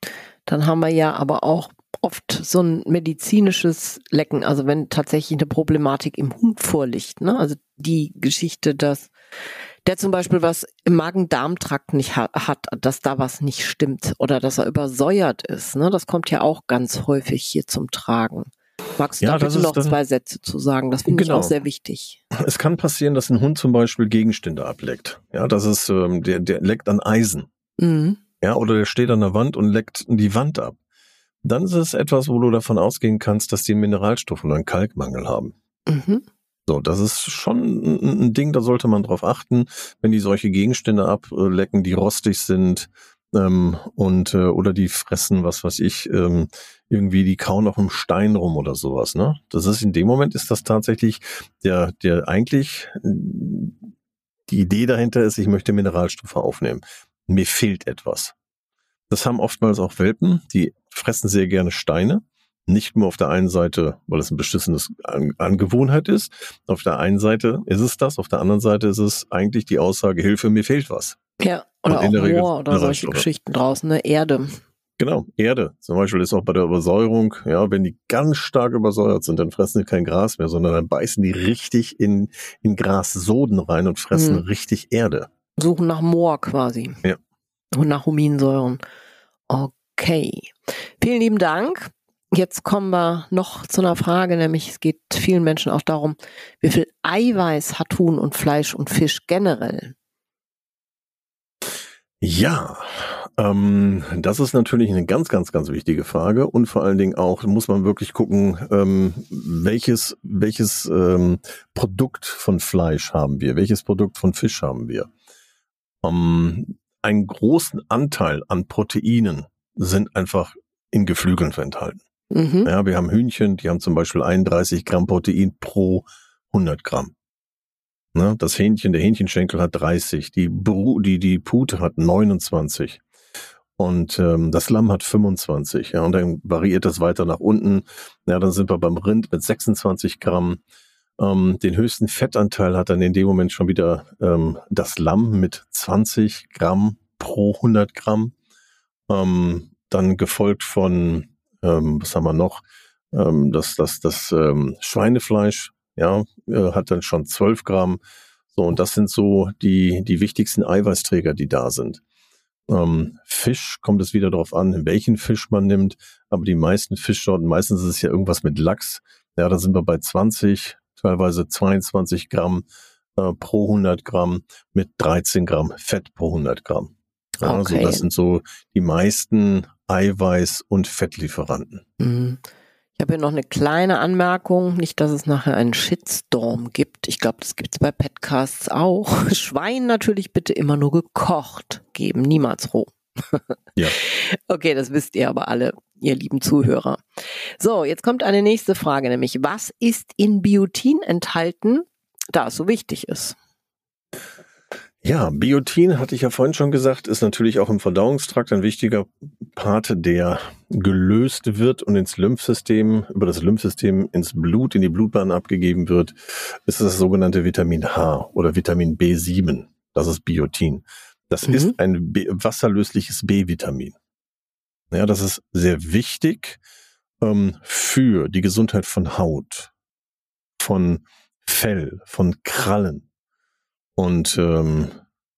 dann haben wir ja aber auch oft so ein medizinisches Lecken, also wenn tatsächlich eine Problematik im Hund vorliegt, ne? Also die Geschichte, dass der zum Beispiel was im Magen-Darm-Trakt nicht ha- hat, dass da was nicht stimmt oder dass er übersäuert ist, ne? Das kommt ja auch ganz häufig hier zum Tragen. Magst du
Ja,
da
das
bitte
ist
noch
dann,
zwei Sätze zu sagen? Das finde ich
genau.
auch sehr wichtig.
Es kann passieren, dass ein Hund zum Beispiel Gegenstände ableckt. Ja, das ist, ähm, der, der leckt an Eisen.
Mhm.
Ja, oder der steht an der Wand und leckt die Wand ab. Dann ist es etwas, wo du davon ausgehen kannst, dass die einen Mineralstoff- oder einen Kalkmangel haben.
Mhm.
So, das ist schon ein, ein Ding, da sollte man drauf achten, wenn die solche Gegenstände ablecken, die rostig sind, ähm, und äh, oder die fressen, was weiß ich, ähm, irgendwie die kauen auf einem Stein rum oder sowas, ne? Das ist in dem Moment ist das tatsächlich der, der eigentlich die Idee dahinter ist, ich möchte Mineralstoffe aufnehmen. Mir fehlt etwas. Das haben oftmals auch Welpen, die fressen sehr gerne Steine. Nicht nur auf der einen Seite, weil es ein beschissenes An- Angewohnheit ist. Auf der einen Seite ist es das, auf der anderen Seite ist es eigentlich die Aussage, Hilfe, mir fehlt was.
Ja,
Und
oder
in
auch
der Regel
Moor oder solche
Mineralstoffe.
Geschichten draußen, ne? Erde.
Genau, Erde. Zum Beispiel ist auch bei der Übersäuerung, ja, wenn die ganz stark übersäuert sind, dann fressen die kein Gras mehr, sondern dann beißen die richtig in, in Grassoden rein und fressen
Hm.
richtig Erde.
Suchen nach Moor quasi.
Ja.
Und nach Huminsäuren. Okay. Vielen lieben Dank. Jetzt kommen wir noch zu einer Frage, nämlich es geht vielen Menschen auch darum, wie viel Eiweiß hat Huhn und Fleisch und Fisch generell?
Ja, ähm, das ist natürlich eine ganz, ganz, ganz wichtige Frage und vor allen Dingen auch muss man wirklich gucken, ähm, welches, welches ähm, Produkt von Fleisch haben wir, welches Produkt von Fisch haben wir. Ähm, einen großen Anteil an Proteinen sind einfach in Geflügeln enthalten.
Mhm.
Ja, wir haben Hühnchen, die haben zum Beispiel einunddreißig Gramm Protein pro hundert Gramm. Ne, das Hähnchen, der Hähnchenschenkel hat dreißig, die, Bru, die, die Pute hat neunundzwanzig und ähm, das Lamm hat fünfundzwanzig. Ja, und dann variiert das weiter nach unten. Ja, dann sind wir beim Rind mit sechsundzwanzig Gramm. Ähm, den höchsten Fettanteil hat dann in dem Moment schon wieder ähm, das Lamm mit zwanzig Gramm pro hundert Gramm. Ähm, dann gefolgt von, ähm, was haben wir noch? Ähm, das das, das ähm, Schweinefleisch, ja, äh, hat dann schon zwölf Gramm. So, und das sind so die, die wichtigsten Eiweißträger, die da sind. Ähm, Fisch kommt es wieder darauf an, welchen Fisch man nimmt. Aber die meisten Fischsorten, meistens ist es ja irgendwas mit Lachs. Ja, da sind wir bei zwanzig, teilweise zweiundzwanzig Gramm äh, pro hundert Gramm mit dreizehn Gramm Fett pro hundert Gramm. Ja, also
Okay.
das sind so die meisten Eiweiß- und Fettlieferanten.
Mhm. Ich habe hier noch eine kleine Anmerkung, nicht, dass es nachher einen Shitstorm gibt. Ich glaube, das gibt es bei Podcasts auch. Schwein natürlich bitte immer nur gekocht geben, niemals roh.
Ja.
Okay, das wisst ihr aber alle, ihr lieben Zuhörer. So, jetzt kommt eine nächste Frage, nämlich was ist in Biotin enthalten, da es so wichtig ist?
Ja, Biotin, hatte ich ja vorhin schon gesagt, ist natürlich auch im Verdauungstrakt ein wichtiger Part, der gelöst wird und ins Lymphsystem, über das Lymphsystem ins Blut, in die Blutbahn abgegeben wird, ist das sogenannte Vitamin H oder Vitamin B sieben. Das ist Biotin. Das
Mhm.
ist ein B- wasserlösliches B-Vitamin. Ja, das ist sehr wichtig ähm, für die Gesundheit von Haut, von Fell, von Krallen. Und ähm,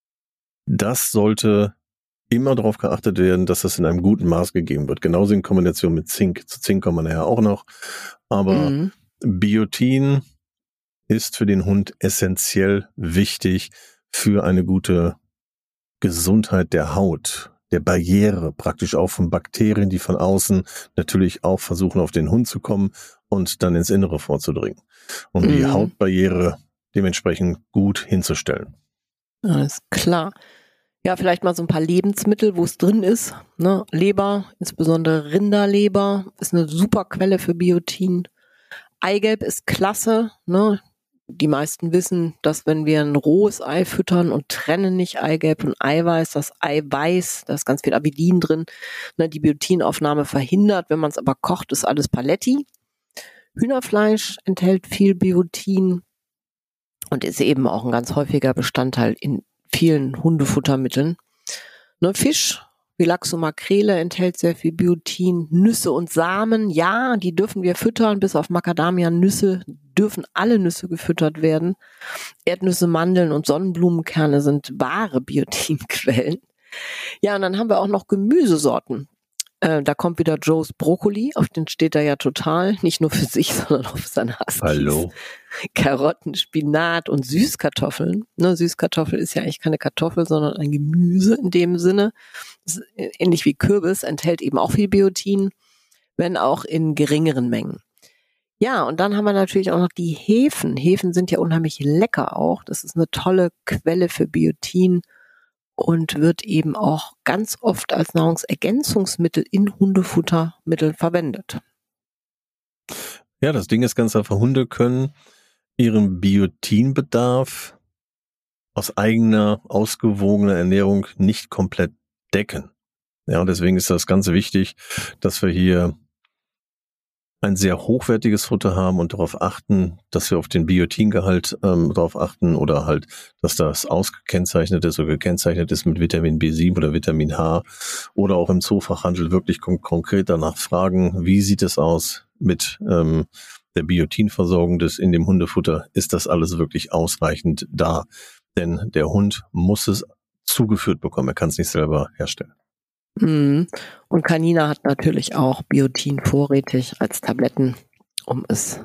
das sollte immer darauf geachtet werden, dass das in einem guten Maß gegeben wird. Genauso in Kombination mit Zink. Zu Zink kommen wir nachher auch noch. Aber
Mhm.
Biotin ist für den Hund essentiell wichtig für eine gute Gesundheit der Haut, der Barriere, praktisch auch von Bakterien, die von außen natürlich auch versuchen, auf den Hund zu kommen und dann ins Innere vorzudringen. Um die
Mhm.
Hautbarriere dementsprechend gut hinzustellen.
Alles klar. Ja, vielleicht mal so ein paar Lebensmittel, wo es drin ist. Ne? Leber, insbesondere Rinderleber, ist eine super Quelle für Biotin. Eigelb ist klasse. Ne? Die meisten wissen, dass wenn wir ein rohes Ei füttern und trennen nicht Eigelb und Eiweiß, das Eiweiß, da ist ganz viel Amidin drin, ne, die Biotinaufnahme verhindert. Wenn man es aber kocht, ist alles Paletti. Hühnerfleisch enthält viel Biotin und ist eben auch ein ganz häufiger Bestandteil in vielen Hundefuttermitteln. Ne, Fisch Wie Lachsmakrele enthält sehr viel Biotin. Nüsse und Samen, ja, die dürfen wir füttern, bis auf Macadamia-Nüsse dürfen alle Nüsse gefüttert werden. Erdnüsse, Mandeln und Sonnenblumenkerne sind wahre Biotinquellen. Ja, und dann haben wir auch noch Gemüsesorten. Äh, da kommt wieder Joe's Brokkoli, auf den steht er ja total, nicht nur für sich, sondern auch für seine Huskies.
Hallo.
Karotten, Spinat und Süßkartoffeln. Ne, Süßkartoffel ist ja eigentlich keine Kartoffel, sondern ein Gemüse in dem Sinne. Das ist ähnlich wie Kürbis, enthält eben auch viel Biotin, wenn auch in geringeren Mengen. Ja, und dann haben wir natürlich auch noch die Hefen. Hefen sind ja unheimlich lecker auch. Das ist eine tolle Quelle für Biotin und wird eben auch ganz oft als Nahrungsergänzungsmittel in Hundefuttermitteln verwendet.
Ja, das Ding ist ganz einfach, Hunde können ihren Biotinbedarf aus eigener, ausgewogener Ernährung nicht komplett decken. Ja, und deswegen ist das ganz wichtig, dass wir hier ein sehr hochwertiges Futter haben und darauf achten, dass wir auf den Biotingehalt ähm, darauf achten oder halt, dass das ausgekennzeichnet ist oder gekennzeichnet ist mit Vitamin B sieben oder Vitamin H oder auch im Zoofachhandel wirklich kon- konkret danach fragen, wie sieht es aus mit ähm, der Biotinversorgung des in dem Hundefutter? Ist das alles wirklich ausreichend da? Denn der Hund muss es zugeführt bekommen, er kann es nicht selber herstellen.
Mhm. Und Canina hat natürlich auch Biotin vorrätig als Tabletten, um es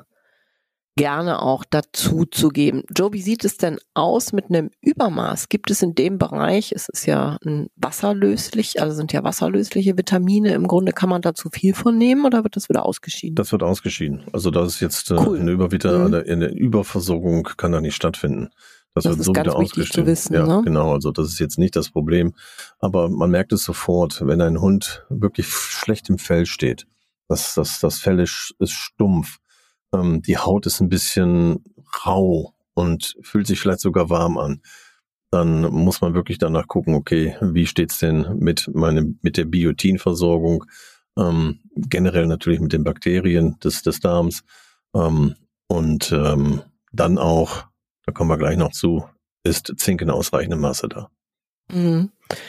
gerne auch dazu zu geben. Joe, wie sieht es denn aus mit einem Übermaß? Gibt es in dem Bereich, es ist ja ein wasserlöslich, also sind ja wasserlösliche Vitamine, im Grunde kann man da zu viel von nehmen oder wird das wieder ausgeschieden?
Das wird ausgeschieden. Also das ist jetzt äh,
Cool.
eine, Übervita-
Mhm.
eine, eine Überversorgung kann da nicht stattfinden. Das,
Das
wird
ist
so
ganz
wieder
wichtig
ausgeschieden.
zu wissen,
ja,
ne?
genau. Also das ist jetzt nicht das Problem. Aber man merkt es sofort, wenn ein Hund wirklich schlecht im Fell steht. Das, das, das Fell ist, ist stumpf. Ähm, die Haut ist ein bisschen rau und fühlt sich vielleicht sogar warm an. Dann muss man wirklich danach gucken, okay, wie steht's denn mit meinem, mit der Biotinversorgung? Ähm, generell natürlich mit den Bakterien des, des Darms. Ähm, und ähm, dann auch, da kommen wir gleich noch zu, ist Zink in ausreichendem Maße da.
Mhm.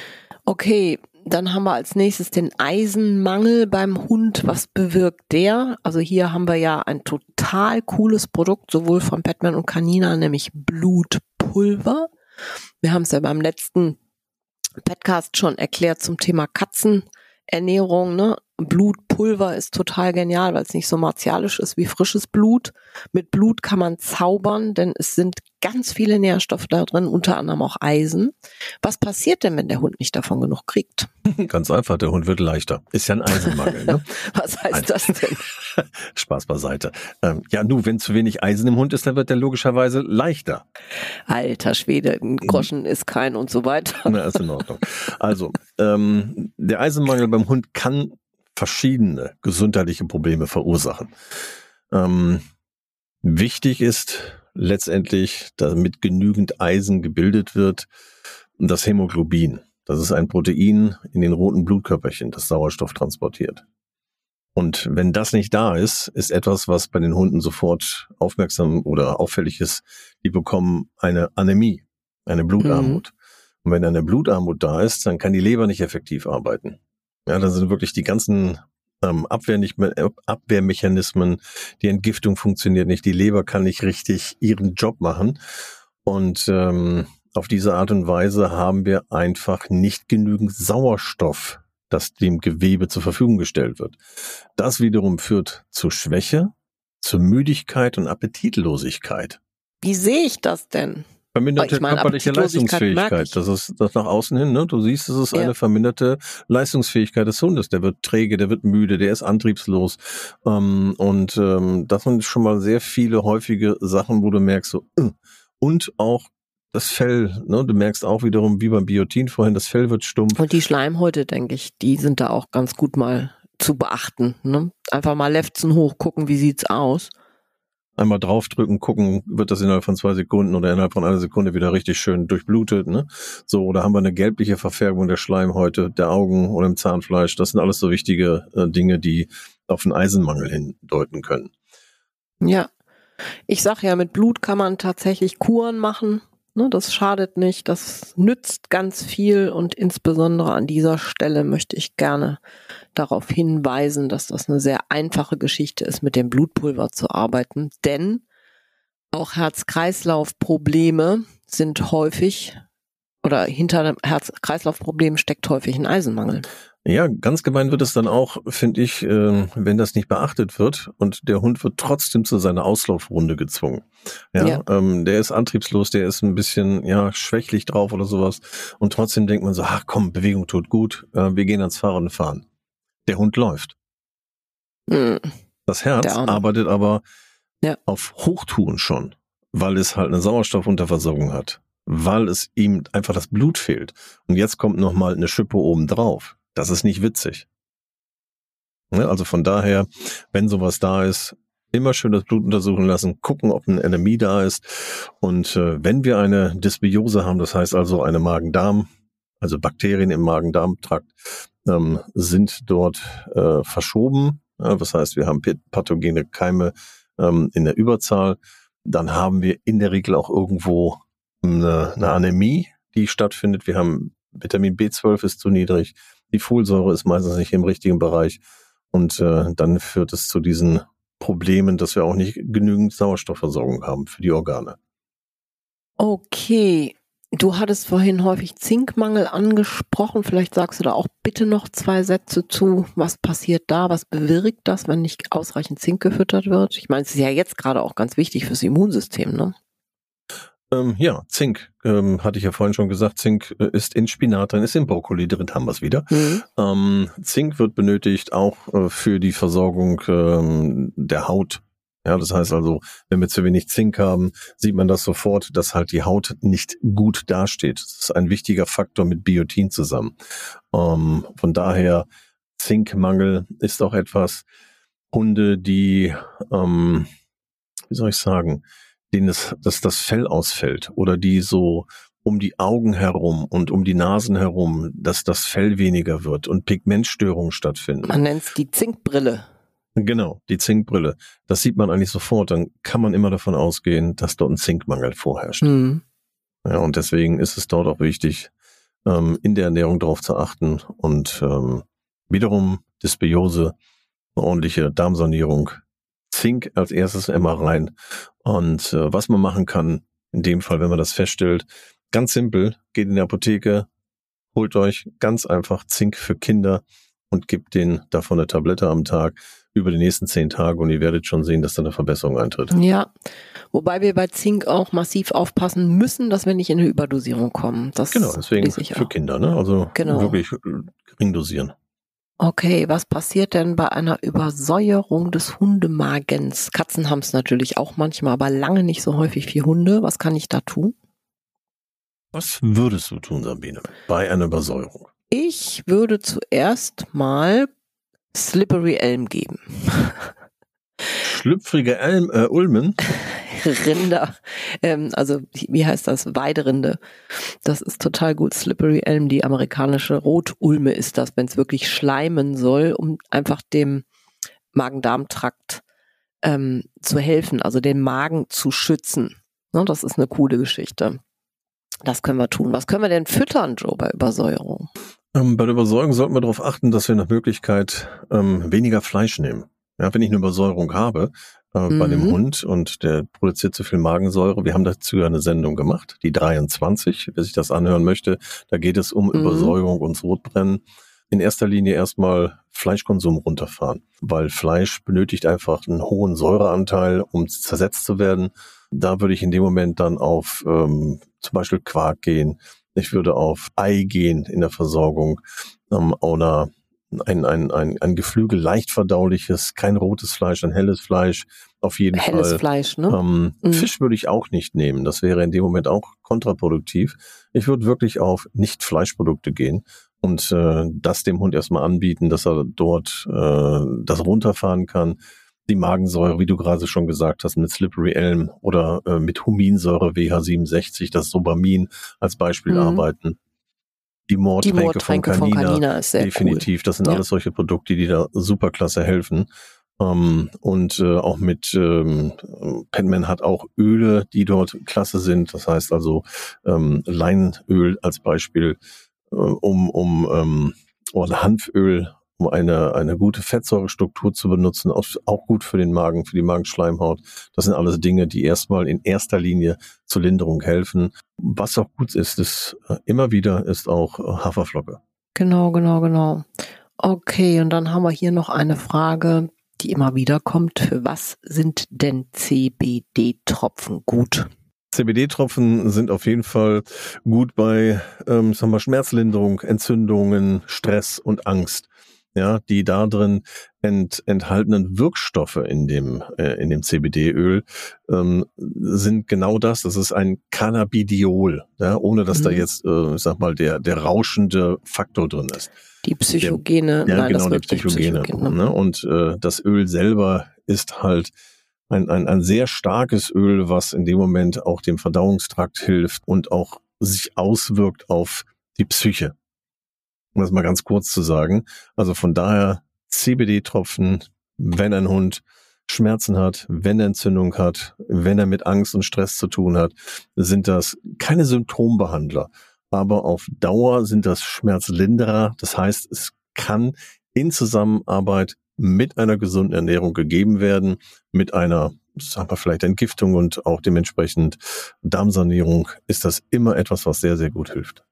Okay, dann haben wir als nächstes den Eisenmangel beim Hund. Was bewirkt der? Also hier haben wir ja ein total cooles Produkt, sowohl von Petman und Canina, nämlich Blutpulver. Wir haben es ja beim letzten Podcast schon erklärt zum Thema Katzenernährung, ne? Blutpulver ist total genial, weil es nicht so martialisch ist wie frisches Blut. Mit Blut kann man zaubern, denn es sind ganz viele Nährstoffe da drin, unter anderem auch Eisen. Was passiert denn, wenn der Hund nicht davon genug kriegt?
Ganz einfach, der Hund wird leichter. Ist ja ein Eisenmangel, ne?
Was heißt
Ein-
das denn?
Spaß beiseite. Ähm, ja, nu, wenn zu wenig Eisen im Hund ist, dann wird der logischerweise leichter.
Alter Schwede, ein Groschen ist kein und so weiter.
Na, ist in Ordnung. Also, ähm, der Eisenmangel beim Hund kann verschiedene gesundheitliche Probleme verursachen. Ähm, wichtig ist letztendlich, damit genügend Eisen gebildet wird, das Hämoglobin. Das ist ein Protein in den roten Blutkörperchen, das Sauerstoff transportiert. Und wenn das nicht da ist, ist etwas, was bei den Hunden sofort aufmerksam oder auffällig ist, die bekommen eine Anämie, eine Blutarmut. Und wenn eine Blutarmut da ist, dann kann die Leber nicht effektiv arbeiten. Ja, dann sind wirklich die ganzen ähm, Abwehr nicht mehr, Abwehrmechanismen, die Entgiftung funktioniert nicht, die Leber kann nicht richtig ihren Job machen. Und ähm, auf diese Art und Weise haben wir einfach nicht genügend Sauerstoff, das dem Gewebe zur Verfügung gestellt wird. Das wiederum führt zu Schwäche, zu Müdigkeit und Appetitlosigkeit.
Wie sehe ich das denn?
Verminderte
Ich meine,
körperliche
Appetitlosigkeit merke
Leistungsfähigkeit.
ich.
Das ist das nach außen hin, ne? Du siehst, es ist
Ja.
eine verminderte Leistungsfähigkeit des Hundes. Der wird träge, der wird müde, der ist antriebslos. Ähm, und ähm, das sind schon mal sehr viele häufige Sachen, wo du merkst, so, äh. und auch das Fell, ne? Du merkst auch wiederum, wie beim Biotin vorhin, das Fell wird stumpf.
Und die Schleimhäute, denke ich, die sind da auch ganz gut mal zu beachten. Ne? Einfach mal Lefzen hoch, gucken, wie sieht's aus.
Einmal draufdrücken, gucken, wird das innerhalb von zwei Sekunden oder innerhalb von einer Sekunde wieder richtig schön durchblutet, ne? So, oder haben wir eine gelbliche Verfärbung der Schleimhäute, der Augen oder im Zahnfleisch. Das sind alles so wichtige äh, Dinge, die auf einen Eisenmangel hindeuten können.
Ja, ich sag ja, mit Blut kann man tatsächlich Kuren machen. Ne, das schadet nicht, das nützt ganz viel und insbesondere an dieser Stelle möchte ich gerne darauf hinweisen, dass das eine sehr einfache Geschichte ist, mit dem Blutpulver zu arbeiten, denn auch Herz-Kreislauf-Probleme sind häufig oder hinter dem Herz-Kreislauf-Problem steckt häufig ein Eisenmangel.
Ja, ganz gemein wird es dann auch, finde ich, äh, wenn das nicht beachtet wird und der Hund wird trotzdem zu seiner Auslaufrunde gezwungen. Ja, ja. Ähm, der ist antriebslos, der ist ein bisschen ja schwächlich drauf oder sowas und trotzdem denkt man so, ach komm, Bewegung tut gut, äh, wir gehen ans Fahren und fahren. Der Hund läuft.
Mhm.
Das Herz arbeitet aber ja. auf Hochtouren schon, weil es halt eine Sauerstoffunterversorgung hat, weil es ihm einfach das Blut fehlt. Und jetzt kommt nochmal eine Schippe oben drauf. Das ist nicht witzig. Also von daher, wenn sowas da ist, immer schön das Blut untersuchen lassen, gucken, ob ein N M I da ist. Und äh, wenn wir eine Dysbiose haben, das heißt also eine Magen-Darm, also Bakterien im Magen-Darm-Trakt, ähm, sind dort äh, verschoben. Ja, das heißt, wir haben pathogene Keime ähm, in der Überzahl. Dann haben wir in der Regel auch irgendwo eine, eine Anämie, die stattfindet. Wir haben Vitamin B zwölf ist zu niedrig. Die Folsäure ist meistens nicht im richtigen Bereich und äh, dann führt es zu diesen Problemen, dass wir auch nicht genügend Sauerstoffversorgung haben für die Organe.
Okay, du hattest vorhin häufig Zinkmangel angesprochen. Vielleicht sagst du da auch bitte noch zwei Sätze zu. Was passiert da? Was bewirkt das, wenn nicht ausreichend Zink gefüttert wird? Ich meine, es ist ja jetzt gerade auch ganz wichtig fürs Immunsystem, ne?
Ähm, ja, Zink, ähm, hatte ich ja vorhin schon gesagt, Zink äh, ist in Spinat drin, ist in Brokkoli drin, haben wir es wieder. Mhm. Ähm, Zink wird benötigt auch äh, für die Versorgung ähm, der Haut. Ja, das heißt also, wenn wir zu wenig Zink haben, sieht man das sofort, dass halt die Haut nicht gut dasteht. Das ist ein wichtiger Faktor mit Biotin zusammen. Ähm, von daher, Zinkmangel ist auch etwas, Hunde, die, ähm, wie soll ich sagen, denen das, dass das Fell ausfällt oder die so um die Augen herum und um die Nasen herum, dass das Fell weniger wird und Pigmentstörungen stattfinden.
Man nennt es die Zinkbrille.
Genau, die Zinkbrille. Das sieht man eigentlich sofort. Dann kann man immer davon ausgehen, dass dort ein Zinkmangel vorherrscht. Mhm. Ja, und deswegen ist es dort auch wichtig, ähm, in der Ernährung darauf zu achten und ähm, wiederum Dysbiose, eine ordentliche Darmsanierung, Zink als erstes immer rein. Und äh, was man machen kann, in dem Fall, wenn man das feststellt, ganz simpel, geht in die Apotheke, holt euch ganz einfach Zink für Kinder und gebt denen davon eine Tablette am Tag über die nächsten zehn Tage und ihr werdet schon sehen, dass da eine Verbesserung eintritt.
Ja, wobei wir bei Zink auch massiv aufpassen müssen, dass wir nicht in eine Überdosierung kommen. Das
genau, deswegen für Kinder, ne? Also genau. Wirklich gering dosieren.
Okay, was passiert denn bei einer Übersäuerung des Hundemagens? Katzen haben es natürlich auch manchmal, aber lange nicht so häufig wie Hunde. Was kann ich da tun?
Was würdest du tun, Sabine, bei einer Übersäuerung?
Ich würde zuerst mal Slippery Elm geben.
Schlüpfrige Elm, äh, Ulmen?
Rinder, ähm, also wie heißt das? Weiderinde. Das ist total gut. Slippery Elm, die amerikanische Rotulme ist das, wenn es wirklich schleimen soll, um einfach dem Magen-Darm-Trakt ähm, zu helfen, also den Magen zu schützen. Ne, das ist eine coole Geschichte. Das können wir tun. Was können wir denn füttern, Joe, bei Übersäuerung?
Ähm, bei der Übersäuerung sollten wir darauf achten, dass wir nach Möglichkeit ähm, weniger Fleisch nehmen. Ja, wenn ich eine Übersäuerung habe äh, mhm. bei dem Hund und der produziert zu viel Magensäure, wir haben dazu ja eine Sendung gemacht, die dreiundzwanzig, wer sich das anhören möchte, da geht es um mhm. Übersäuerung und Sodbrennen. In erster Linie erstmal Fleischkonsum runterfahren, weil Fleisch benötigt einfach einen hohen Säureanteil, um zersetzt zu werden. Da würde ich in dem Moment dann auf ähm, zum Beispiel Quark gehen. Ich würde auf Ei gehen in der Versorgung ähm, oder ein, ein, ein, ein Geflügel, leicht verdauliches, kein rotes Fleisch, ein helles Fleisch, auf jeden
helles
Fall.
Helles Fleisch, ne?
Ähm, mhm. Fisch würde ich auch nicht nehmen. Das wäre in dem Moment auch kontraproduktiv. Ich würde wirklich auf Nicht-Fleischprodukte gehen und äh, das dem Hund erstmal anbieten, dass er dort äh, das runterfahren kann. Die Magensäure, wie du gerade schon gesagt hast, mit Slippery Elm oder äh, mit Huminsäure W H siebenundsechzig, das Sobamin als Beispiel mhm. arbeiten. Die Moortränke,
Die Moortränke
von Canina,
von Canina ist sehr
definitiv.
Cool.
Das sind
ja.
alles solche Produkte, die da super klasse helfen. Ähm, und äh, auch mit ähm, Petman hat auch Öle, die dort klasse sind. Das heißt also ähm, Leinöl als Beispiel, äh, um, um ähm, oder Hanföl, um eine, eine gute Fettsäurestruktur zu benutzen, auch, auch gut für den Magen, für die Magenschleimhaut. Das sind alles Dinge, die erstmal in erster Linie zur Linderung helfen. Was auch gut ist, ist äh, immer wieder ist auch äh, Haferflocke.
Genau, genau, genau. Okay, und dann haben wir hier noch eine Frage, die immer wieder kommt. Für was sind denn C B D-Tropfen gut?
C B D-Tropfen sind auf jeden Fall gut bei ähm, sagen wir, Schmerzlinderung, Entzündungen, Stress und Angst. Ja, die da drin ent, enthaltenen Wirkstoffe in dem äh, in dem C B D-Öl ähm, sind genau das. Das ist ein Cannabidiol, ja, ohne dass mhm. da jetzt, äh, sag mal, der der rauschende Faktor drin ist.
Die Psychogene,
der, ja,
nein,
genau,
das
die Psychogene.
Psychogene.
Ne? Und äh, das Öl selber ist halt ein, ein ein sehr starkes Öl, was in dem Moment auch dem Verdauungstrakt hilft und auch sich auswirkt auf die Psyche. Um das mal ganz kurz zu sagen. Also von daher C B D-Tropfen, wenn ein Hund Schmerzen hat, wenn er Entzündung hat, wenn er mit Angst und Stress zu tun hat, sind das keine Symptombehandler. Aber auf Dauer sind das Schmerzlinderer. Das heißt, es kann in Zusammenarbeit mit einer gesunden Ernährung gegeben werden, mit einer, sagen wir vielleicht Entgiftung und auch dementsprechend Darmsanierung, ist das immer etwas, was sehr, sehr gut hilft.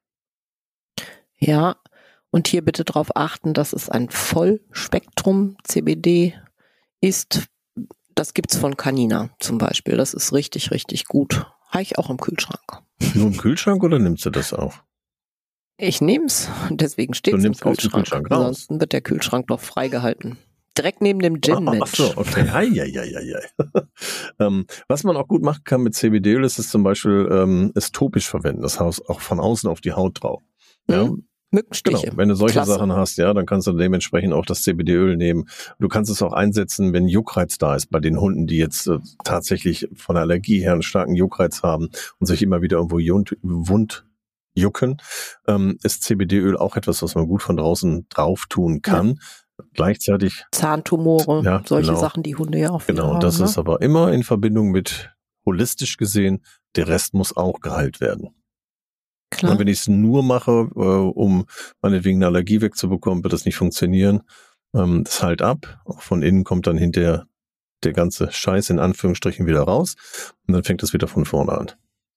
Ja, und hier bitte darauf achten, dass es ein Vollspektrum-C B D ist. Das gibt's von Canina zum Beispiel. Das ist richtig, richtig gut. Habe ich auch im Kühlschrank.
Nur im Kühlschrank oder nimmst du das auch?
Ich nehm's, deswegen steht es im Kühlschrank.
Kühlschrank
Ansonsten wird der Kühlschrank noch freigehalten. Direkt neben dem Gin, Mensch.
Ach so, okay. Ei, ei, ei, ei, ei. ähm, was man auch gut machen kann mit C B D-Öl, ist es zum Beispiel ähm, es topisch verwenden. Das heißt auch von außen auf die Haut drauf. Ja?
Mhm. Mückenstiche.
Genau. Wenn du solche
Klasse.
Sachen hast, ja, dann kannst du dementsprechend auch das C B D-Öl nehmen. Du kannst es auch einsetzen, wenn Juckreiz da ist, bei den Hunden, die jetzt äh, tatsächlich von der Allergie her einen starken Juckreiz haben und sich immer wieder irgendwo jund, wund jucken, ähm, ist C B D-Öl auch etwas, was man gut von draußen drauf tun kann. Ja. Gleichzeitig
Zahntumore,
ja,
solche
genau.
Sachen, die Hunde ja auch viel
Genau,
haben,
das
ne?
ist aber immer in Verbindung mit holistisch gesehen, der Rest muss auch geheilt werden.
Klar.
Und wenn ich es nur mache, äh, um meinetwegen eine Allergie wegzubekommen, wird das nicht funktionieren. Ähm, das heilt ab. Auch von innen kommt dann hinterher der ganze Scheiß in Anführungsstrichen wieder raus. Und dann fängt es wieder von vorne an.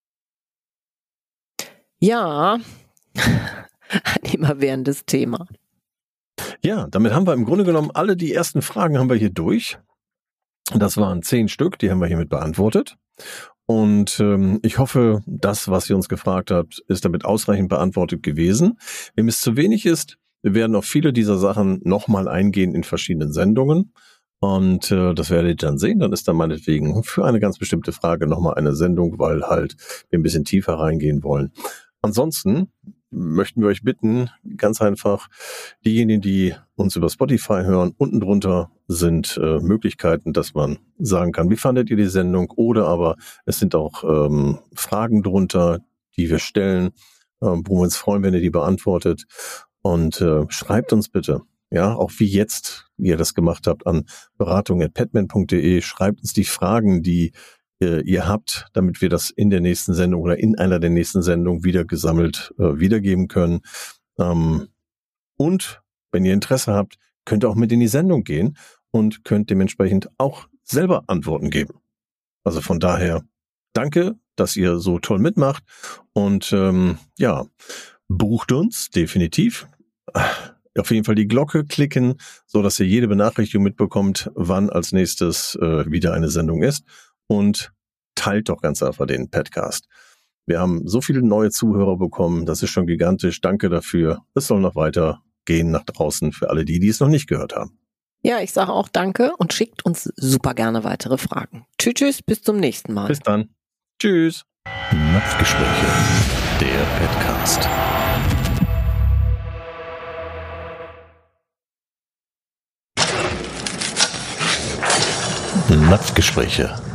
Ja, ein immerwährendes Thema.
Ja, damit haben wir im Grunde genommen alle die ersten Fragen haben wir hier durch. Das waren zehn Stück, die haben wir hiermit beantwortet. Und ähm, ich hoffe, das, was ihr uns gefragt habt, ist damit ausreichend beantwortet gewesen. Wenn es zu wenig ist, wir werden auf viele dieser Sachen nochmal eingehen in verschiedenen Sendungen. Und äh, das werdet ihr dann sehen. Dann ist dann meinetwegen für eine ganz bestimmte Frage nochmal eine Sendung, weil halt wir ein bisschen tiefer reingehen wollen. Ansonsten möchten wir euch bitten, ganz einfach, diejenigen, die uns über Spotify hören, unten drunter sind äh, Möglichkeiten, dass man sagen kann, wie fandet ihr die Sendung? Oder aber es sind auch ähm, Fragen drunter, die wir stellen, äh, wo wir uns freuen, wenn ihr die beantwortet. Und äh, schreibt uns bitte, ja, auch wie jetzt, wie ihr das gemacht habt, an beratung at petman punkt de. Schreibt uns die Fragen, die äh, ihr habt, damit wir das in der nächsten Sendung oder in einer der nächsten Sendungen wieder gesammelt äh, wiedergeben können. Ähm, und wenn ihr Interesse habt, könnt ihr auch mit in die Sendung gehen und könnt dementsprechend auch selber Antworten geben. Also von daher, danke, dass ihr so toll mitmacht und ähm, ja, bucht uns definitiv. Auf jeden Fall die Glocke klicken, so dass ihr jede Benachrichtigung mitbekommt, wann als nächstes äh, wieder eine Sendung ist. Und teilt doch ganz einfach den Podcast. Wir haben so viele neue Zuhörer bekommen, das ist schon gigantisch. Danke dafür. Es soll noch weiter gehen nach draußen für alle die, die es noch nicht gehört haben.
Ja, ich sage auch danke und schickt uns super gerne weitere Fragen. Tschüss, tschüss, bis zum nächsten Mal.
Bis dann. Tschüss. Napfgespräche, der Podcast. Napfgespräche.